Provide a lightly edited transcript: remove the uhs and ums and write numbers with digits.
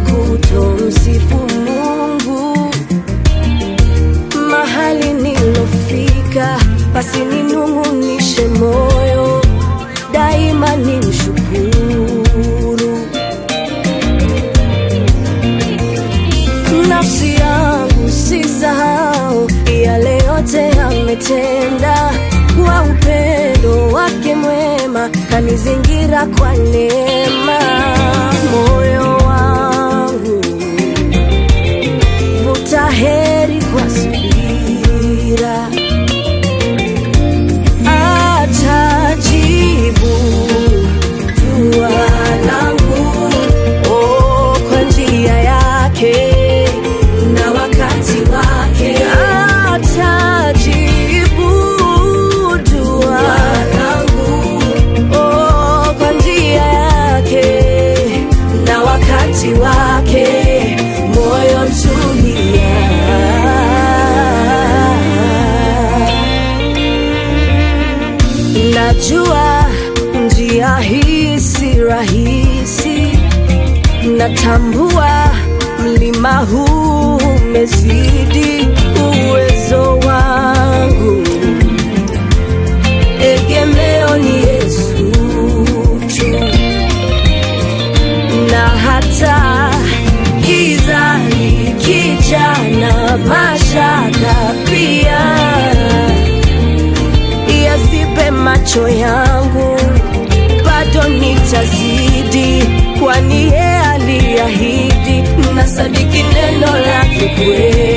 kutomsifu Mungu. Mahali nilofika, basi ninung'unishe moyo, daima nimshukuru. Nafsi yangu sisahau yale yote ametenda, kwa upendo wake mwema kanizingira kwa neema. Moyo wangu vuta heri kwa subira, atajibu dua langu kwa njia yake na wakati wake. Atajibu dua langu kwa njia yake na wakati wake. Moyo tulia, najua njia hii si rahisi, natambua mlima huu umezidi uwezo wangu. Egemeo ni Yesu tu, na hata giza likija na mashaka pia yasipe macho yangu, bado nitazidi, kwani yeye aliahidi, na sadiki neno lake kweli.